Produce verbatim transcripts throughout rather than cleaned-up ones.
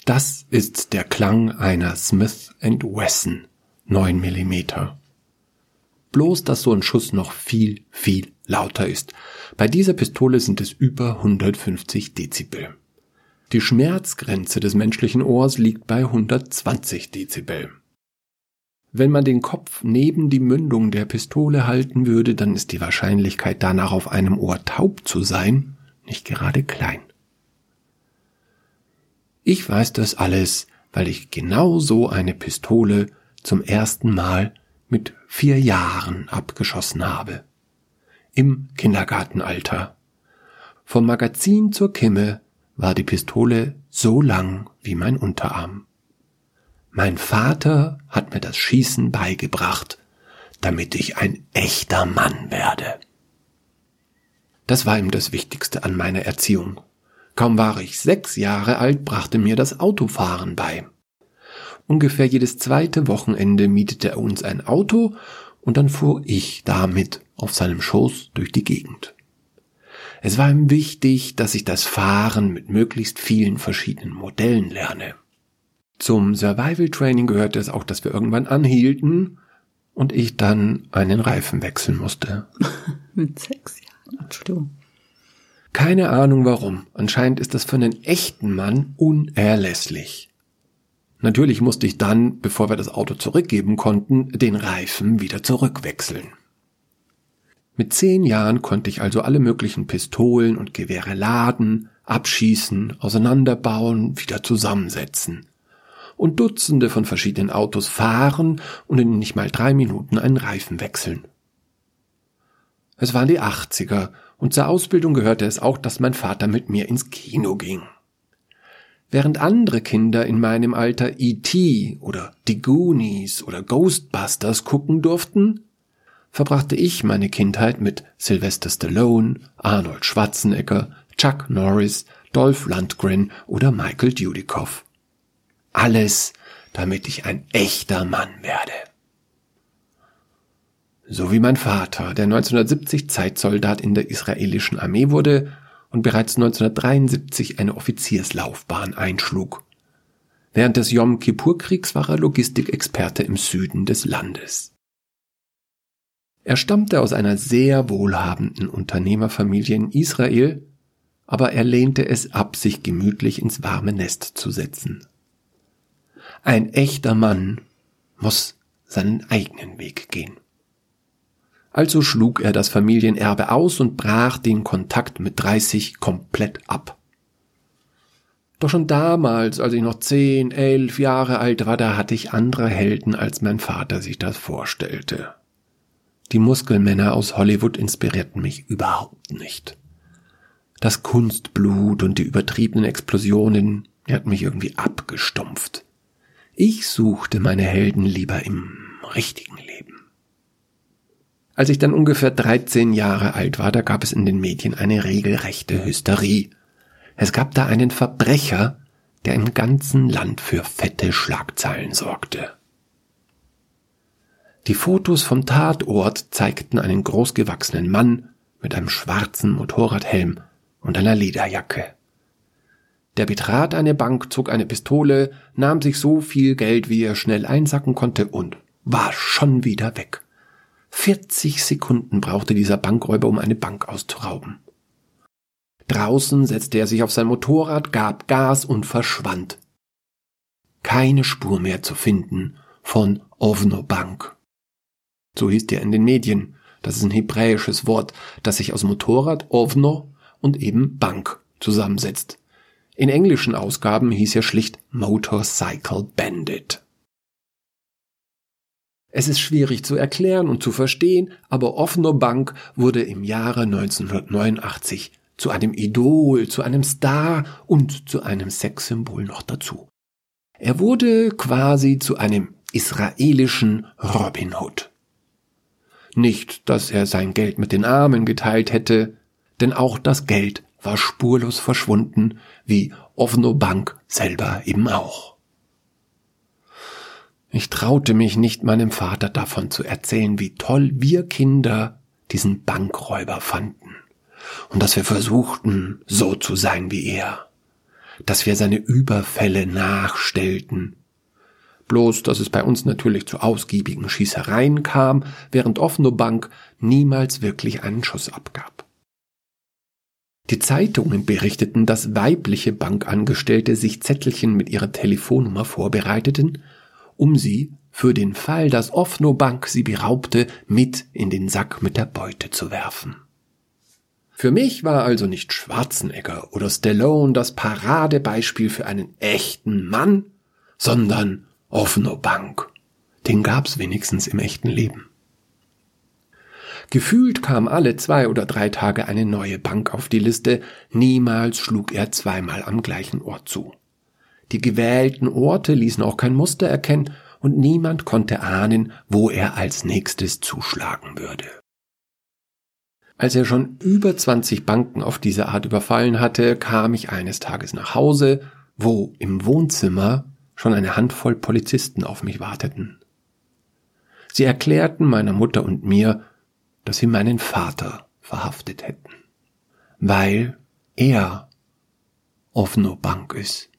Das ist der Klang einer Smith and Wesson neun Millimeter. Bloß, dass so ein Schuss noch viel, viel lauter ist. Bei dieser Pistole sind es über hundertfünfzig Dezibel. Die Schmerzgrenze des menschlichen Ohrs liegt bei hundertzwanzig Dezibel. Wenn man den Kopf neben die Mündung der Pistole halten würde, dann ist die Wahrscheinlichkeit danach auf einem Ohr taub zu sein nicht gerade klein. Ich weiß das alles, weil ich genau so eine Pistole zum ersten Mal mit vier Jahren abgeschossen habe. Im Kindergartenalter. Vom Magazin zur Kimme war die Pistole so lang wie mein Unterarm. Mein Vater hat mir das Schießen beigebracht, damit ich ein echter Mann werde. Das war ihm das Wichtigste an meiner Erziehung. Kaum war ich sechs Jahre alt, brachte mir das Autofahren bei. Ungefähr jedes zweite Wochenende mietete er uns ein Auto und dann fuhr ich damit auf seinem Schoß durch die Gegend. Es war ihm wichtig, dass ich das Fahren mit möglichst vielen verschiedenen Modellen lerne. Zum Survival Training gehörte es auch, dass wir irgendwann anhielten und ich dann einen Reifen wechseln musste. Mit sechs Jahren, Entschuldigung. Keine Ahnung warum. Anscheinend ist das für einen echten Mann unerlässlich. Natürlich musste ich dann, bevor wir das Auto zurückgeben konnten, den Reifen wieder zurückwechseln. Mit zehn Jahren konnte ich also alle möglichen Pistolen und Gewehre laden, abschießen, auseinanderbauen, wieder zusammensetzen. Und Dutzende von verschiedenen Autos fahren und in nicht mal drei Minuten einen Reifen wechseln. Es waren die achtziger und zur Ausbildung gehörte es auch, dass mein Vater mit mir ins Kino ging. Während andere Kinder in meinem Alter E T oder Die Goonies oder Ghostbusters gucken durften, verbrachte ich meine Kindheit mit Sylvester Stallone, Arnold Schwarzenegger, Chuck Norris, Dolph Lundgren oder Michael Dudikoff. Alles, damit ich ein echter Mann werde. So wie mein Vater, der neunzehnhundertsiebzig Zeitsoldat in der israelischen Armee wurde und bereits neunzehnhundertdreiundsiebzig eine Offizierslaufbahn einschlug. Während des Jom-Kippur-Kriegs war er Logistikexperte im Süden des Landes. Er stammte aus einer sehr wohlhabenden Unternehmerfamilie in Israel, aber er lehnte es ab, sich gemütlich ins warme Nest zu setzen. Ein echter Mann muss seinen eigenen Weg gehen. Also schlug er das Familienerbe aus und brach den Kontakt mit dreißig komplett ab. Doch schon damals, als ich noch zehn, elf Jahre alt war, da hatte ich andere Helden, als mein Vater sich das vorstellte. Die Muskelmänner aus Hollywood inspirierten mich überhaupt nicht. Das Kunstblut und die übertriebenen Explosionen, die hatten mich irgendwie abgestumpft. Ich suchte meine Helden lieber im richtigen Leben. Als ich dann ungefähr dreizehn Jahre alt war, da gab es in den Medien eine regelrechte Hysterie. Es gab da einen Verbrecher, der im ganzen Land für fette Schlagzeilen sorgte. Die Fotos vom Tatort zeigten einen großgewachsenen Mann mit einem schwarzen Motorradhelm und einer Lederjacke. Der betrat eine Bank, zog eine Pistole, nahm sich so viel Geld, wie er schnell einsacken konnte und war schon wieder weg. vierzig Sekunden brauchte dieser Bankräuber, um eine Bank auszurauben. Draußen setzte er sich auf sein Motorrad, gab Gas und verschwand. Keine Spur mehr zu finden von Ovno Bank. So hieß der in den Medien. Das ist ein hebräisches Wort, das sich aus Motorrad, Ovno und eben Bank zusammensetzt. In englischen Ausgaben hieß er schlicht Motorcycle Bandit. Es ist schwierig zu erklären und zu verstehen, aber Ovno Bank wurde im Jahre neunzehnhundertneunundachtzig zu einem Idol, zu einem Star und zu einem Sexsymbol noch dazu. Er wurde quasi zu einem israelischen Robin Hood. Nicht, dass er sein Geld mit den Armen geteilt hätte, denn auch das Geld war spurlos verschwunden, wie Ovno Bank selber eben auch. Ich traute mich nicht, meinem Vater davon zu erzählen, wie toll wir Kinder diesen Bankräuber fanden und dass wir versuchten, so zu sein wie er. dass wir seine Überfälle nachstellten. Bloß, dass es bei uns natürlich zu ausgiebigen Schießereien kam, während Ovno Bank niemals wirklich einen Schuss abgab. Die Zeitungen berichteten, dass weibliche Bankangestellte sich Zettelchen mit ihrer Telefonnummer vorbereiteten, um sie, für den Fall, dass Ovno Bank sie beraubte, mit in den Sack mit der Beute zu werfen. Für mich war also nicht Schwarzenegger oder Stallone das Paradebeispiel für einen echten Mann, sondern Ovno Bank. Den gab's wenigstens im echten Leben. Gefühlt kam alle zwei oder drei Tage eine neue Bank auf die Liste, niemals schlug er zweimal am gleichen Ort zu. Die gewählten Orte ließen auch kein Muster erkennen und niemand konnte ahnen, wo er als nächstes zuschlagen würde. Als er schon über zwanzig Banken auf diese Art überfallen hatte, kam ich eines Tages nach Hause, wo im Wohnzimmer schon eine Handvoll Polizisten auf mich warteten. Sie erklärten meiner Mutter und mir, dass sie meinen Vater verhaftet hätten, weil er Ovno Bank ist.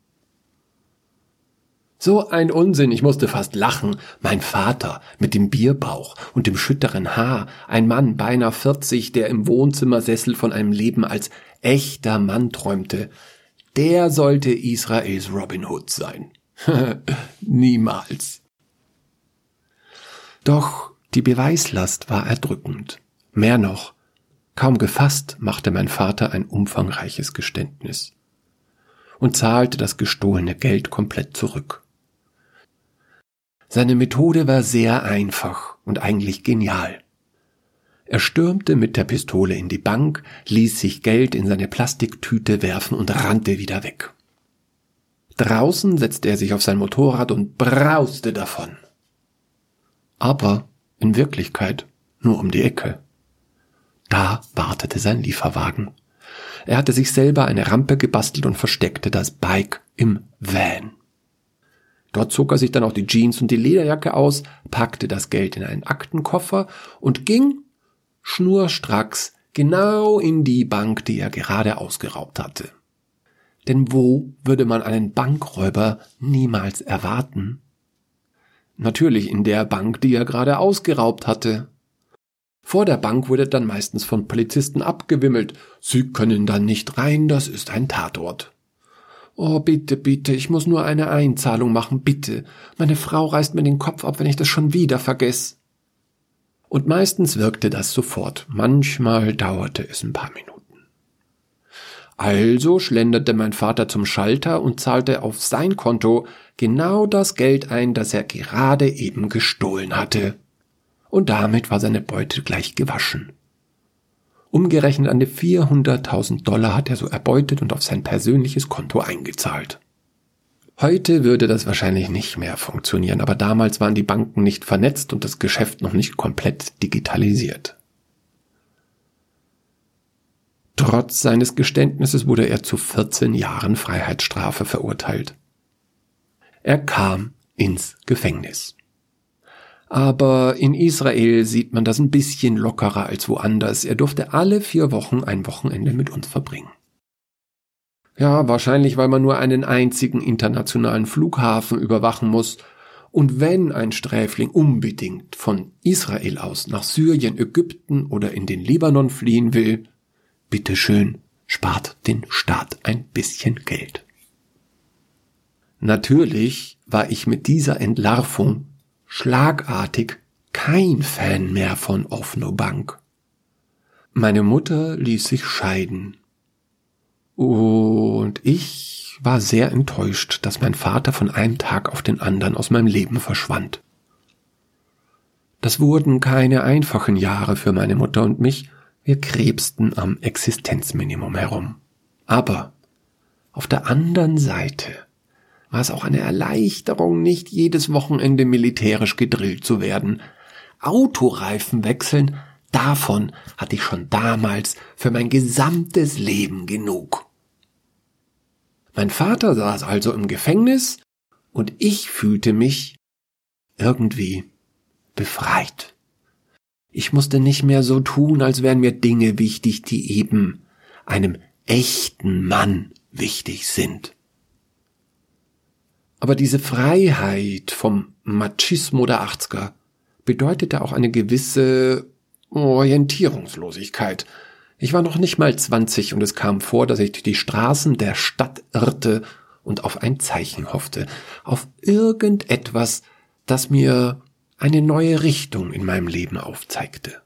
So ein Unsinn, ich musste fast lachen. Mein Vater mit dem Bierbauch und dem schütteren Haar, ein Mann beinahe vierzig, der im Wohnzimmersessel von einem Leben als echter Mann träumte, der sollte Israels Robin Hood sein. Niemals. Doch die Beweislast war erdrückend. Mehr noch, kaum gefasst machte mein Vater ein umfangreiches Geständnis und zahlte das gestohlene Geld komplett zurück. Seine Methode war sehr einfach und eigentlich genial. Er stürmte mit der Pistole in die Bank, ließ sich Geld in seine Plastiktüte werfen und rannte wieder weg. Draußen setzte er sich auf sein Motorrad und brauste davon. Aber in Wirklichkeit nur um die Ecke. Da wartete sein Lieferwagen. Er hatte sich selber eine Rampe gebastelt und versteckte das Bike im Van. Dort zog er sich dann auch die Jeans und die Lederjacke aus, packte das Geld in einen Aktenkoffer und ging schnurstracks genau in die Bank, die er gerade ausgeraubt hatte. Denn wo würde man einen Bankräuber niemals erwarten? Natürlich in der Bank, die er gerade ausgeraubt hatte. Vor der Bank wurde dann meistens von Polizisten abgewimmelt. Sie können da nicht rein, das ist ein Tatort. Oh, bitte, bitte, ich muss nur eine Einzahlung machen, bitte. Meine Frau reißt mir den Kopf ab, wenn ich das schon wieder vergesse. Und meistens wirkte das sofort. Manchmal dauerte es ein paar Minuten. Also schlenderte mein Vater zum Schalter und zahlte auf sein Konto genau das Geld ein, das er gerade eben gestohlen hatte. Und damit war seine Beute gleich gewaschen. Umgerechnet an die vierhunderttausend Dollar hat er so erbeutet und auf sein persönliches Konto eingezahlt. Heute würde das wahrscheinlich nicht mehr funktionieren, aber damals waren die Banken nicht vernetzt und das Geschäft noch nicht komplett digitalisiert. Trotz seines Geständnisses wurde er zu vierzehn Jahren Freiheitsstrafe verurteilt. Er kam ins Gefängnis. Aber in Israel sieht man das ein bisschen lockerer als woanders. Er durfte alle vier Wochen ein Wochenende mit uns verbringen. Ja, wahrscheinlich, weil man nur einen einzigen internationalen Flughafen überwachen muss. Und wenn ein Sträfling unbedingt von Israel aus nach Syrien, Ägypten oder in den Libanon fliehen will, bitteschön, spart den Staat ein bisschen Geld. Natürlich war ich mit dieser Entlarvung schlagartig kein Fan mehr von Ovno Bank. Meine Mutter ließ sich scheiden. Und ich war sehr enttäuscht, dass mein Vater von einem Tag auf den anderen aus meinem Leben verschwand. Das wurden keine einfachen Jahre für meine Mutter und mich. Wir krebsten am Existenzminimum herum. Aber auf der anderen Seite war es auch eine Erleichterung, nicht jedes Wochenende militärisch gedrillt zu werden. Autoreifen wechseln, davon hatte ich schon damals für mein gesamtes Leben genug. Mein Vater saß also im Gefängnis und ich fühlte mich irgendwie befreit. Ich musste nicht mehr so tun, als wären mir Dinge wichtig, die eben einem echten Mann wichtig sind. Aber diese Freiheit vom Machismo der achtziger bedeutete auch eine gewisse Orientierungslosigkeit. Ich war noch nicht mal zwanzig und es kam vor, dass ich durch die Straßen der Stadt irrte und auf ein Zeichen hoffte, auf irgendetwas, das mir eine neue Richtung in meinem Leben aufzeigte.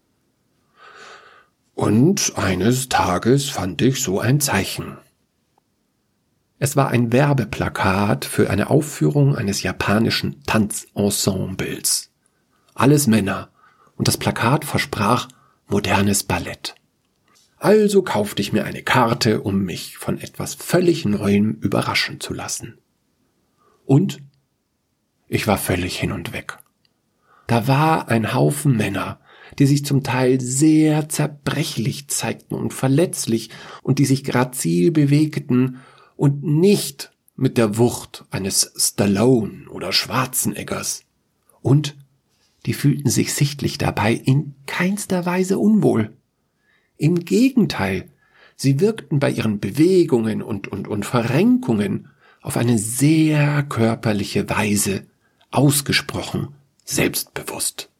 Und eines Tages fand ich so ein Zeichen. Es war ein Werbeplakat für eine Aufführung eines japanischen Tanzensembles. Alles Männer, und das Plakat versprach modernes Ballett. Also kaufte ich mir eine Karte, um mich von etwas völlig Neuem überraschen zu lassen. Und ich war völlig hin und weg. Da war ein Haufen Männer, die sich zum Teil sehr zerbrechlich zeigten und verletzlich und die sich grazil bewegten und nicht mit der Wucht eines Stallone oder Schwarzeneggers. Und die fühlten sich sichtlich dabei in keinster Weise unwohl. Im Gegenteil, sie wirkten bei ihren Bewegungen und, und, und Verrenkungen auf eine sehr körperliche Weise, ausgesprochen selbstbewusst.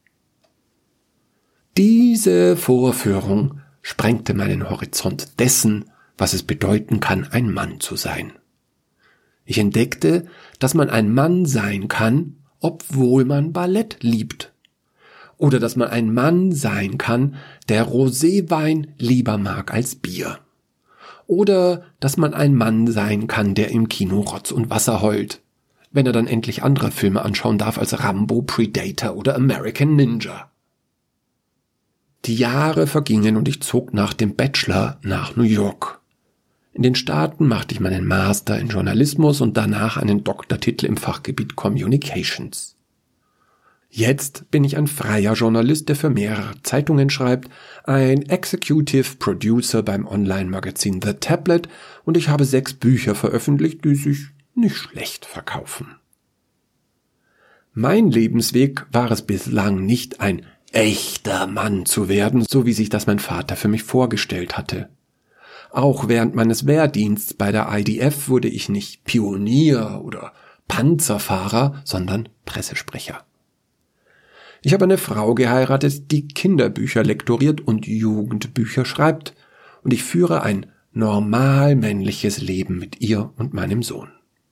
Diese Vorführung sprengte meinen Horizont dessen, was es bedeuten kann, ein Mann zu sein. Ich entdeckte, dass man ein Mann sein kann, obwohl man Ballett liebt. Oder dass man ein Mann sein kann, der Roséwein lieber mag als Bier. Oder dass man ein Mann sein kann, der im Kino Rotz und Wasser heult, wenn er dann endlich andere Filme anschauen darf als Rambo, Predator oder American Ninja. Die Jahre vergingen und ich zog nach dem Bachelor nach New York. In den Staaten machte ich meinen Master in Journalismus und danach einen Doktortitel im Fachgebiet Communications. Jetzt bin ich ein freier Journalist, der für mehrere Zeitungen schreibt, ein Executive Producer beim Online-Magazin The Tablet und ich habe sechs Bücher veröffentlicht, die sich nicht schlecht verkaufen. Mein Lebensweg war es bislang nicht, ein echter Mann zu werden, so wie sich das mein Vater für mich vorgestellt hatte. Auch während meines Wehrdienstes bei der I D F wurde ich nicht Pionier oder Panzerfahrer, sondern Pressesprecher. Ich habe eine Frau geheiratet, die Kinderbücher lektoriert und Jugendbücher schreibt, und ich führe ein normal männliches Leben mit ihr und meinem Sohn.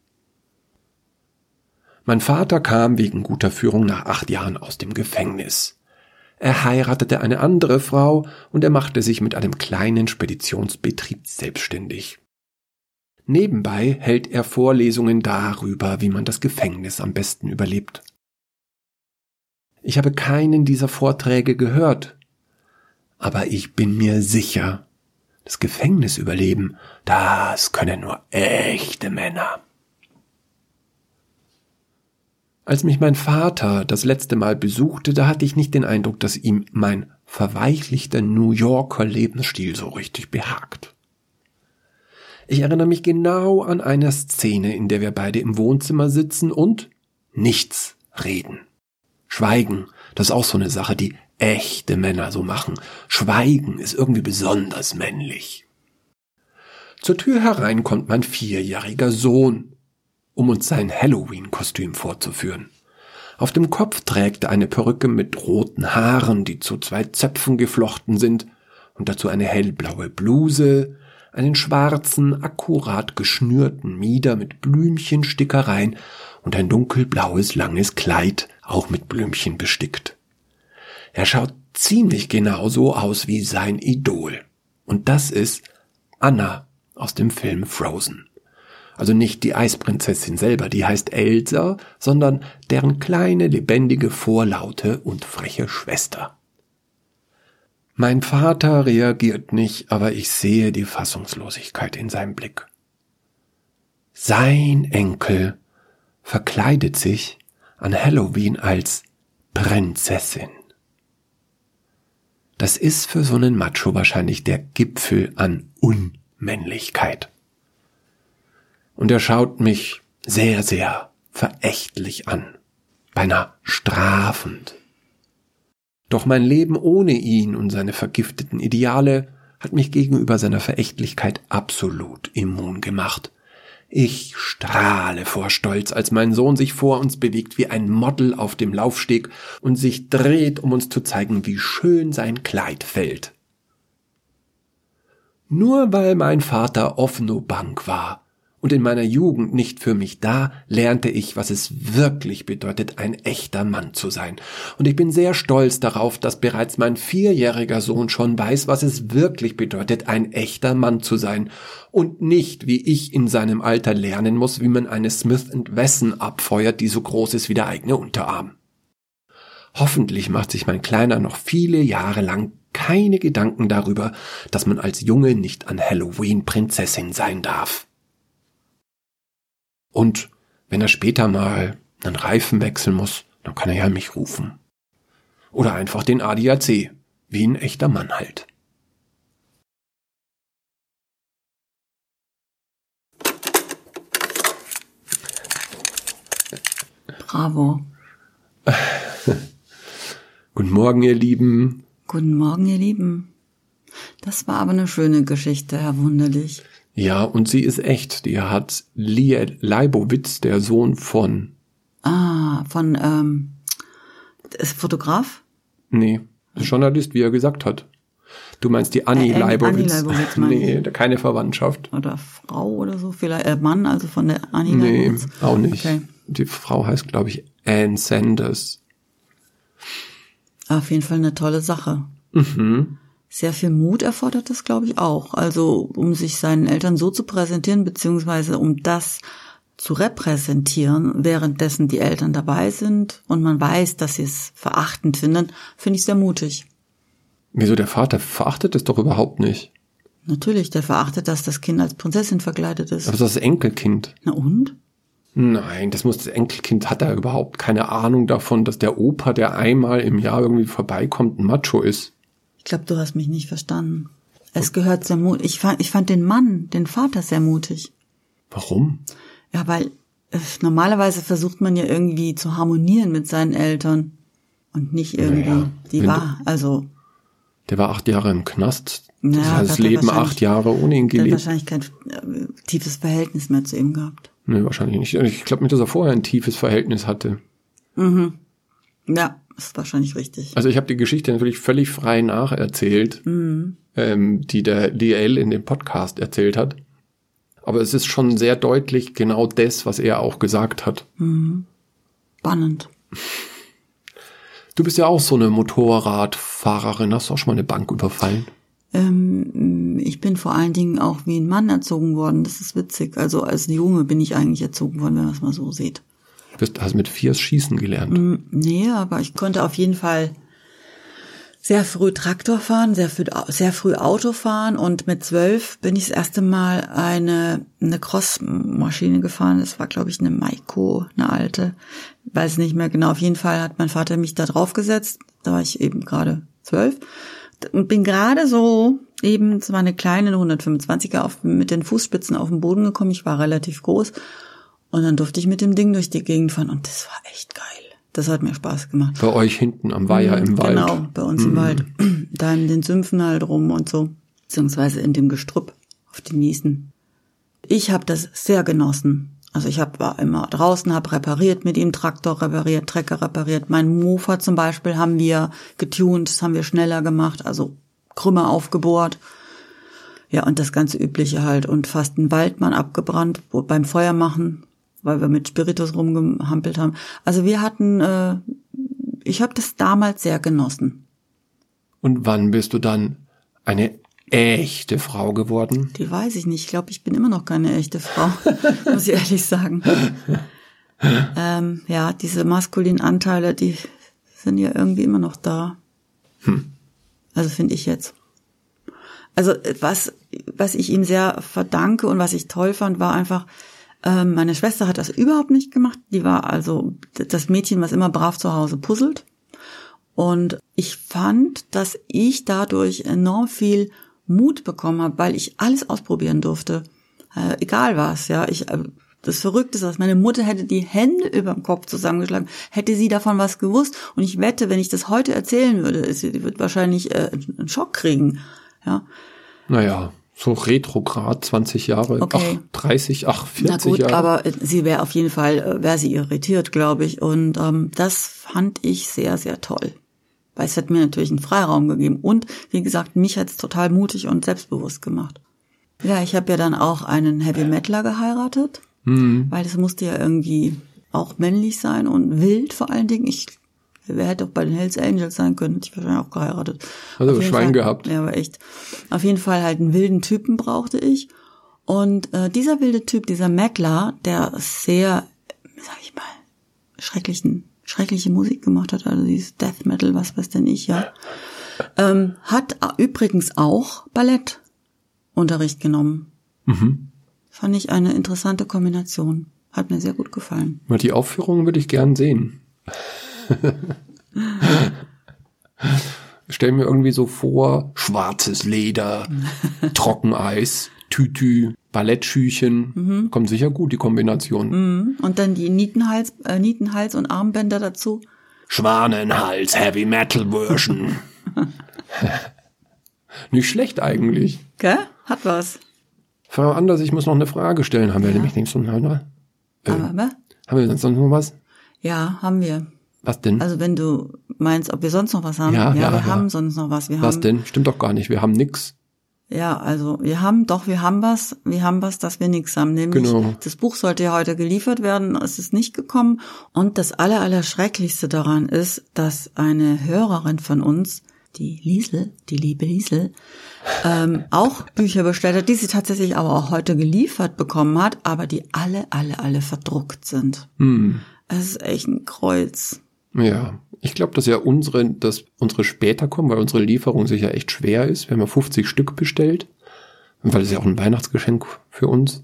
Mein Vater kam wegen guter Führung nach acht Jahren aus dem Gefängnis. Er heiratete eine andere Frau und er machte sich mit einem kleinen Speditionsbetrieb selbstständig. Nebenbei hält er Vorlesungen darüber, wie man das Gefängnis am besten überlebt. Ich habe keinen dieser Vorträge gehört, aber ich bin mir sicher, das Gefängnisüberleben, das können nur echte Männer. Als mich mein Vater das letzte Mal besuchte, da hatte ich nicht den Eindruck, dass ihm mein verweichlichter New Yorker Lebensstil so richtig behagt. Ich erinnere mich genau an eine Szene, in der wir beide im Wohnzimmer sitzen und nichts reden. Schweigen, das ist auch so eine Sache, die echte Männer so machen. Schweigen ist irgendwie besonders männlich. Zur Tür herein kommt mein vierjähriger Sohn, um uns sein Halloween-Kostüm vorzuführen. Auf dem Kopf trägt er eine Perücke mit roten Haaren, die zu zwei Zöpfen geflochten sind, und dazu eine hellblaue Bluse, einen schwarzen, akkurat geschnürten Mieder mit Blümchenstickereien und ein dunkelblaues, langes Kleid, auch mit Blümchen bestickt. Er schaut ziemlich genauso aus wie sein Idol. Und das ist Anna aus dem Film Frozen. Also nicht die Eisprinzessin selber, die heißt Elsa, sondern deren kleine, lebendige, vorlaute und freche Schwester. Mein Vater reagiert nicht, aber ich sehe die Fassungslosigkeit in seinem Blick. Sein Enkel verkleidet sich an Halloween als Prinzessin. Das ist für so einen Macho wahrscheinlich der Gipfel an Unmännlichkeit. Und er schaut mich sehr, sehr verächtlich an, beinahe strafend. Doch mein Leben ohne ihn und seine vergifteten Ideale hat mich gegenüber seiner Verächtlichkeit absolut immun gemacht. Ich strahle vor Stolz, als mein Sohn sich vor uns bewegt wie ein Model auf dem Laufsteg und sich dreht, um uns zu zeigen, wie schön sein Kleid fällt. Nur weil mein Vater offno Bank war und in meiner Jugend nicht für mich da, lernte ich, was es wirklich bedeutet, ein echter Mann zu sein. Und ich bin sehr stolz darauf, dass bereits mein vierjähriger Sohn schon weiß, was es wirklich bedeutet, ein echter Mann zu sein. Und nicht, wie ich in seinem Alter lernen muss, wie man eine Smith and Wesson abfeuert, die so groß ist wie der eigene Unterarm. Hoffentlich macht sich mein Kleiner noch viele Jahre lang keine Gedanken darüber, dass man als Junge nicht an Halloween Prinzessin sein darf. Und wenn er später mal einen Reifen wechseln muss, dann kann er ja mich rufen. Oder einfach den A D A C, wie ein echter Mann halt. Bravo. Guten Morgen, ihr Lieben. Guten Morgen, ihr Lieben. Das war aber eine schöne Geschichte, Herr Wunderlich. Ja, und sie ist echt. Die hat Liel Leibowitz, der Sohn von... Ah, von, ähm, ist Fotograf? Nee, Journalist, wie er gesagt hat. Du meinst die Annie Äh, Leibowitz? Annie Leibowitz meine Nee, ich. keine Verwandtschaft. Oder Frau oder so, vielleicht, äh, Mann, also von der Annie Nee, Leibowitz. auch nicht. Okay. Die Frau heißt, glaube ich, Ann Sanders. Auf jeden Fall eine tolle Sache. Mhm. Sehr viel Mut erfordert das, glaube ich, auch. Also um sich seinen Eltern so zu präsentieren, beziehungsweise um das zu repräsentieren, währenddessen die Eltern dabei sind und man weiß, dass sie es verachtend finden, finde ich sehr mutig. Wieso, der Vater verachtet es doch überhaupt nicht. Natürlich, der verachtet, dass das Kind als Prinzessin verkleidet ist. Aber das ist das Enkelkind. Na und? Nein, das muss das Enkelkind, hat er überhaupt keine Ahnung davon, dass der Opa, der einmal im Jahr irgendwie vorbeikommt, ein Macho ist. Ich glaube, du hast mich nicht verstanden. Es gehört sehr mutig. Ich fand, ich fand den Mann, den Vater, sehr mutig. Warum? Ja, weil äh, normalerweise versucht man ja irgendwie zu harmonieren mit seinen Eltern und nicht irgendwie. Naja, die wenn war, also. Der war acht Jahre im Knast. Das Ja, heißt, das hat er Leben wahrscheinlich- acht Jahre ohne ihn Der hat gelebt. wahrscheinlich kein äh, tiefes Verhältnis mehr zu ihm gehabt. Nee, wahrscheinlich nicht. Ich glaube nicht, dass er vorher ein tiefes Verhältnis hatte. Mhm. Ja, ist wahrscheinlich richtig. Also ich habe die Geschichte natürlich völlig frei nacherzählt, Mhm. ähm, die der Liel in dem Podcast erzählt hat. Aber es ist schon sehr deutlich genau das, was er auch gesagt hat. Mhm. Spannend. Du bist ja auch so eine Motorradfahrerin. Hast du auch schon mal eine Bank überfallen? Ähm, ich bin vor allen Dingen auch wie ein Mann erzogen worden. Das ist witzig. Also als Junge bin ich eigentlich erzogen worden, wenn man es mal so sieht. Du bist, hast mit vier Schießen gelernt. Mm, Nee, aber ich konnte auf jeden Fall sehr früh Traktor fahren, sehr früh, sehr früh Auto fahren und mit zwölf bin ich das erste Mal eine, eine Crossmaschine gefahren. Das war, glaube ich, eine Maiko, eine alte. Weiß nicht mehr genau. Auf jeden Fall hat mein Vater mich da drauf gesetzt. Da war ich eben gerade zwölf und bin gerade so eben, es war eine kleine hundertfünfundzwanziger auf, mit den Fußspitzen auf den Boden gekommen. Ich war relativ groß und dann durfte ich mit dem Ding durch die Gegend fahren und das war echt geil. Das hat mir Spaß gemacht. Bei euch hinten am Weiher im Wald. Genau, bei uns im Mhm. Wald. Da in den Sümpfen halt rum und so. Beziehungsweise in dem Gestrüpp auf den Wiesen. Ich habe das sehr genossen. Also ich hab, war immer draußen, habe repariert mit ihm, Traktor repariert, Trecker repariert. Mein Mofa zum Beispiel haben wir getunt, das haben wir schneller gemacht, also Krümmer aufgebohrt. Ja, und das ganze Übliche halt. Und fast einen Waldmann abgebrannt wo, beim Feuermachen, weil wir mit Spiritus rumgehampelt haben. Also wir hatten, äh, ich habe das damals sehr genossen. Und wann bist du dann eine echte Frau geworden? Die weiß ich nicht. Ich glaube, ich bin immer noch keine echte Frau, muss ich ehrlich sagen. ähm, ja, diese maskulinen Anteile, die sind ja irgendwie immer noch da. Hm. Also finde ich jetzt. Also was, was ich ihm sehr verdanke und was ich toll fand, war einfach, ähm, meine Schwester hat das überhaupt nicht gemacht. Die war also das Mädchen, was immer brav zu Hause puzzelt. Und ich fand, dass ich dadurch enorm viel Mut bekommen habe, weil ich alles ausprobieren durfte. Äh, egal was, ja. Ich, äh, das Verrückte ist, dass meine Mutter hätte die Hände über dem Kopf zusammengeschlagen, hätte sie davon was gewusst. Und ich wette, wenn ich das heute erzählen würde, sie wird wahrscheinlich äh, einen Schock kriegen, ja. Naja, so retrograd, zwanzig Jahre, Okay. ach, dreißig, ach, vierzig Na gut, Jahre. aber äh, sie wäre auf jeden Fall, äh, wäre sie irritiert, glaube ich. Und ähm, das fand ich sehr, sehr toll. Weil es hat mir natürlich einen Freiraum gegeben. Und wie gesagt, mich hat es total mutig und selbstbewusst gemacht. Ja, ich habe ja dann auch einen Heavy Metaler geheiratet, Mhm. weil das musste ja irgendwie auch männlich sein und wild vor allen Dingen. Ich wer hätte auch bei den Hells Angels sein können, hätte ich wahrscheinlich auch geheiratet. Also Auf jeden Schwein Fall, gehabt. Ja, aber echt. Auf jeden Fall halt einen wilden Typen brauchte ich. Und äh, dieser wilde Typ, dieser Metaler, der sehr, sag ich mal, schrecklichen, schreckliche Musik gemacht hat, also dieses Death Metal, was weiß denn ich, ja, ähm, hat übrigens auch Ballettunterricht genommen. Mhm. Fand ich eine interessante Kombination. Hat mir sehr gut gefallen. Mal die Aufführung würde ich gern sehen. Stell mir irgendwie so vor, schwarzes Leder, Trockeneis, Tütü, Ballettschüchen. Mhm. Kommt sicher gut, die Kombination. Mhm. Und dann die Nietenhals, äh, Nietenhals und Armbänder dazu. Schwanenhals, Heavy Metal Version. Nicht schlecht eigentlich. Gell? Hat was. Frau Anders, ich muss noch eine Frage stellen. Haben wir Ja. nämlich nichts von oder? Äh, Aber, ne? Haben wir sonst noch was? Ja, haben wir. Was denn? Also wenn du meinst, ob wir sonst noch was haben. Ja, ja, wir ja. haben sonst noch was. Wir was haben, denn? Stimmt doch gar nicht. Wir haben nix. Ja, also wir haben, doch, wir haben was. Wir haben was, dass wir nichts haben. Nämlich, Genau. das Buch sollte ja heute geliefert werden. Es ist nicht gekommen. Und das aller, aller Schrecklichste daran ist, dass eine Hörerin von uns, die Liesel, die liebe Liesel, ähm, auch Bücher bestellt hat, die sie tatsächlich aber auch heute geliefert bekommen hat, aber die alle, alle, alle verdruckt sind. Hm. Es ist echt ein Kreuz. Ja, ich glaube, dass ja unsere, dass unsere später kommen, weil unsere Lieferung sicher echt schwer ist. Wir haben ja fünfzig Stück bestellt, weil es ja auch ein Weihnachtsgeschenk für uns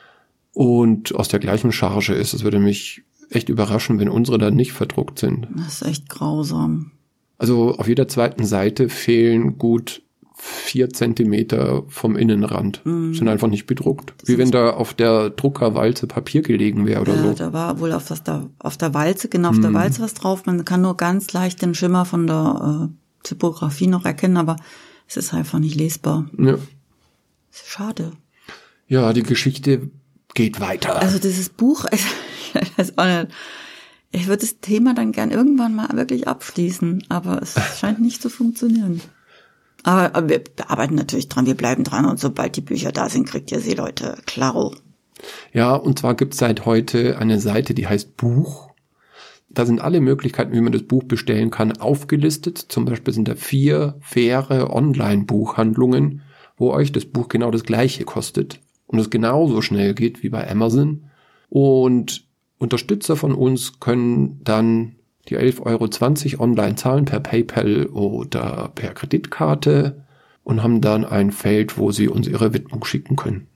und aus der gleichen Charge ist. Es würde mich echt überraschen, wenn unsere dann nicht verdruckt sind. Das ist echt grausam. Also auf jeder zweiten Seite fehlen gut vier Zentimeter vom Innenrand. Mhm. Sind einfach nicht bedruckt. Das Wie ist- wenn da auf der Druckerwalze Papier gelegen wäre oder Ja, so. da war wohl auf, was da, auf der Walze, genau auf der Walze was drauf. Man kann nur ganz leicht den Schimmer von der äh, Typografie noch erkennen, aber es ist einfach nicht lesbar. Ja. Das ist schade. ja, die Geschichte geht weiter. Also dieses Buch, ich weiß auch nicht, ich würde das Thema dann gern irgendwann mal wirklich abschließen, aber es scheint nicht zu funktionieren. Aber, aber wir arbeiten natürlich dran, wir bleiben dran und sobald die Bücher da sind, kriegt ihr sie, Leute. Klaro. Ja, und zwar gibt es seit heute eine Seite, die heißt Buch. Da sind alle Möglichkeiten, wie man das Buch bestellen kann, aufgelistet. Zum Beispiel sind da vier faire Online-Buchhandlungen, wo euch das Buch genau das gleiche kostet und es genauso schnell geht wie bei Amazon. Und Unterstützer von uns können dann die elf Euro zwanzig online zahlen per PayPal oder per Kreditkarte und haben dann ein Feld, wo sie uns ihre Widmung schicken können.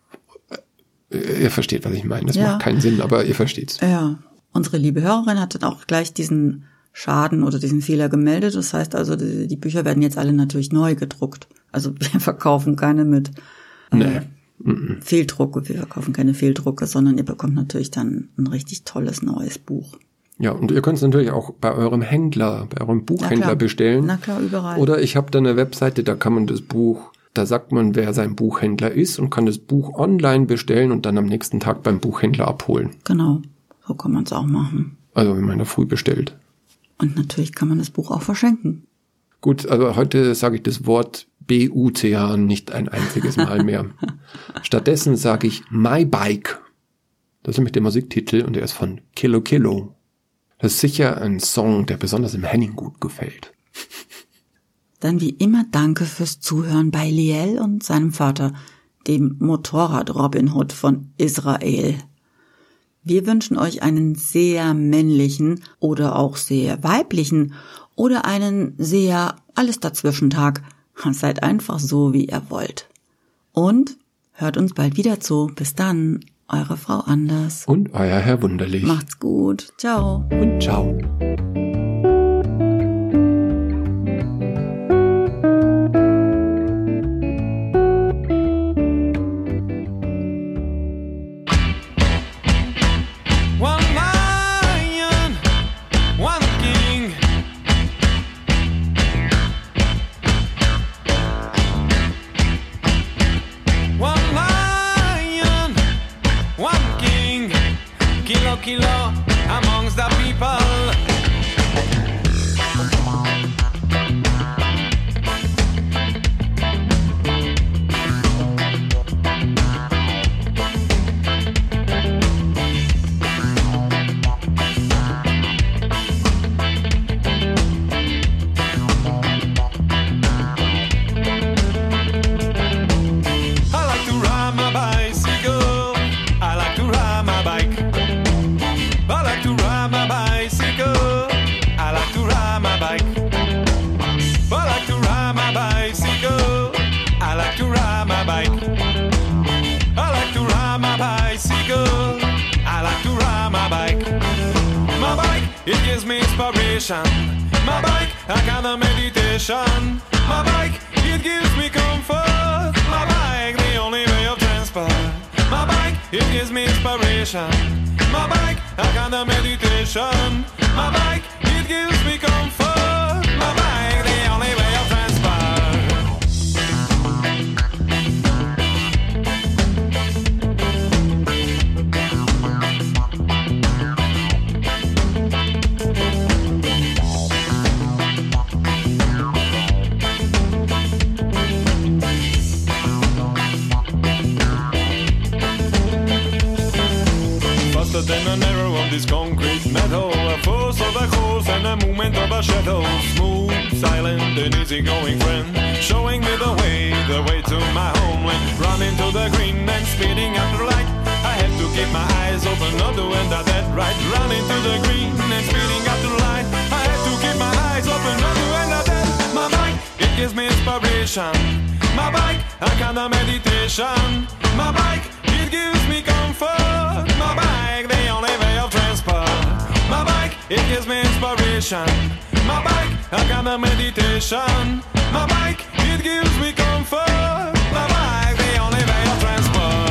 Ihr versteht, was ich meine. Das Ja. macht keinen Sinn, aber ihr versteht's. Ja, unsere liebe Hörerin hat dann auch gleich diesen Schaden oder diesen Fehler gemeldet. Das heißt also, die, die Bücher werden jetzt alle natürlich neu gedruckt. Also wir verkaufen keine mit äh, Nee. Fehldrucke, wir verkaufen keine Fehldrucke, sondern ihr bekommt natürlich dann ein richtig tolles neues Buch. Ja, und ihr könnt es natürlich auch bei eurem Händler, bei eurem Buchhändler klar. bestellen. Na klar, überall. Oder ich habe da eine Webseite, da kann man das Buch, da sagt man, wer sein Buchhändler ist und kann das Buch online bestellen und dann am nächsten Tag beim Buchhändler abholen. Genau, so kann man es auch machen. Also wenn man da früh bestellt. Und natürlich kann man das Buch auch verschenken. Gut, also heute sage ich das Wort B U C H nicht ein einziges Mal mehr. Stattdessen sage ich My Bike. Das ist nämlich der Musiktitel und der ist von Kilo Kilo. Das ist sicher ein Song, der besonders im Henning gut gefällt. Dann wie immer danke fürs Zuhören bei Liel und seinem Vater, dem Motorrad Robin Hood von Israel. Wir wünschen euch einen sehr männlichen oder auch sehr weiblichen oder einen sehr alles dazwischen Tag. Seid einfach so, wie ihr wollt. Und hört uns bald wieder zu. Bis dann, eure Frau Anders. Und euer Herr Wunderlich. Macht's gut. Ciao. Und ciao. One lion, one king. it gives me inspiration. My bike, a kind of meditation. My bike, it gives me comfort. My bike, the only way of transport. My bike, it gives me inspiration. My bike, a kind of meditation. My bike, it gives me comfort. My bike, the only way of transport. Faster than an arrow of this concrete metal, a force of a horse and a movement of a shadow. Smooth, silent and easy-going friend, showing me the way, the way to my homeland. Running to the green and speeding after light, I had to keep my eyes open, not to end up that right. Running to the green and speeding after light, I had to keep my eyes open, not to end up that. My bike, it gives me inspiration. My bike, a kind of meditation. My bike, it gives me comfort. My bike, the only way of transport. My bike, it gives me inspiration. My bike, a kind of meditation. My bike, it gives me comfort. My bike, the only way of transport.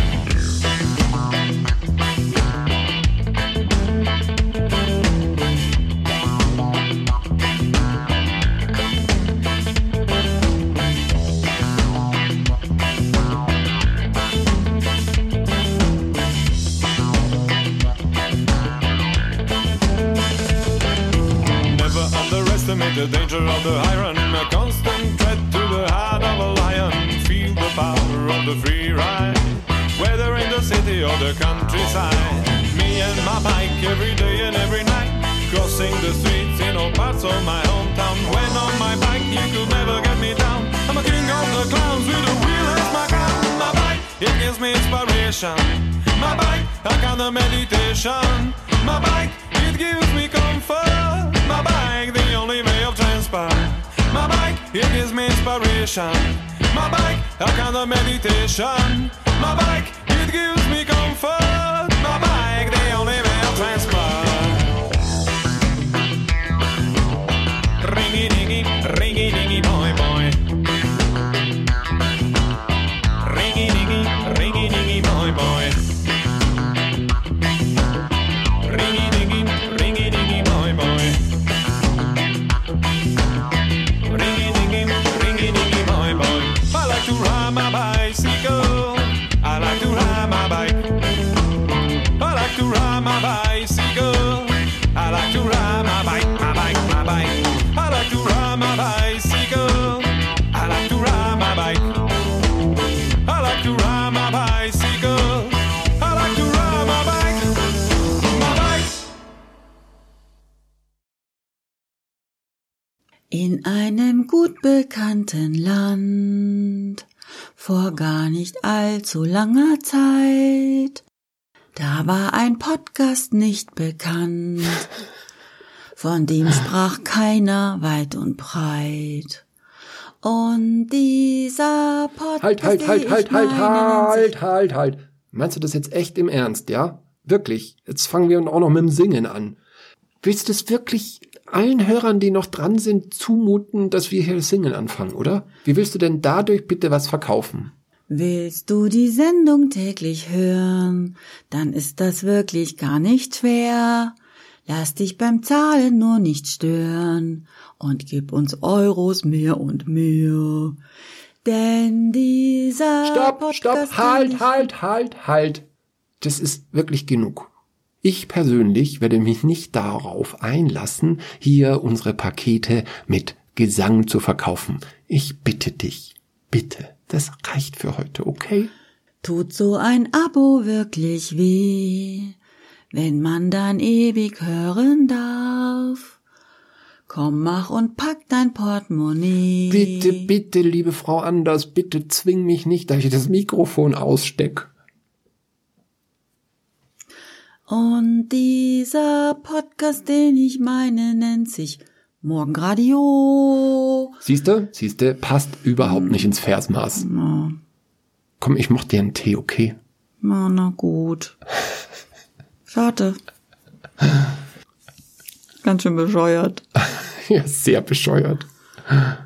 Underestimate the danger of the iron, a constant threat to the heart of a lion. Feel the power of the free ride, whether in the city or the countryside. Me and my bike every day and every night, crossing the streets in all parts of my hometown. When on my bike you could never get me down. I'm a king of the clowns with a wheel as my crown. My bike, it gives me inspiration. My bike, a kind of meditation. My bike, it gives me comfort. My bike, the only way of transport. My bike, it gives me inspiration. My bike, a kind of meditation. My bike, it gives me comfort. My bike, the only way of transport. Ringy dingy, ringy dingy boy boy. Ringy dingy, ringy dingy boy boy. Ringy dingy, ringy dingy boy boy. Ringy dingy, ringy dingy boy boy. I like to ride my bicycle. I like to ride my bike. I like to ride my bicycle. I like to ride my bike, my bike, my bike. I like to ride my bicycle. I like to ride my bike. I like to ride my bicycle. I like to ride my bike. My bike. In einem gut bekannten Land, vor gar nicht allzu langer Zeit, da war ein Podcast nicht bekannt, von dem sprach keiner weit und breit. Und dieser Podcast, Halt, halt, halt, den halt, ich halt, meine, nennt sich- halt, halt, halt. Meinst du das jetzt echt im Ernst, ja? Wirklich. Jetzt fangen wir auch noch mit dem Singen an. Willst du es wirklich allen Hörern, die noch dran sind, zumuten, dass wir hier Singen anfangen, oder? Wie willst du denn dadurch bitte was verkaufen? Willst du die Sendung täglich hören, dann ist das wirklich gar nicht schwer. Lass dich beim Zahlen nur nicht stören und gib uns Euros mehr und mehr. Denn dieser Stopp, Podcast, stopp, den halt, ich- halt, halt, halt. Das ist wirklich genug. Ich persönlich werde mich nicht darauf einlassen, hier unsere Pakete mit Gesang zu verkaufen. Ich bitte dich, bitte, das reicht für heute, okay? Tut so ein Abo wirklich weh, wenn man dann ewig hören darf? Komm, mach und pack dein Portemonnaie. Bitte, bitte, liebe Frau Anders, bitte zwing mich nicht, dass ich das Mikrofon ausstecke. Und dieser Podcast, den ich meine, nennt sich Morgenradio. Siehste, siehste, passt überhaupt nicht ins Versmaß. Na, Komm, ich mach dir einen Tee, okay? na, na gut. Schade. Ganz schön bescheuert. Ja, sehr bescheuert.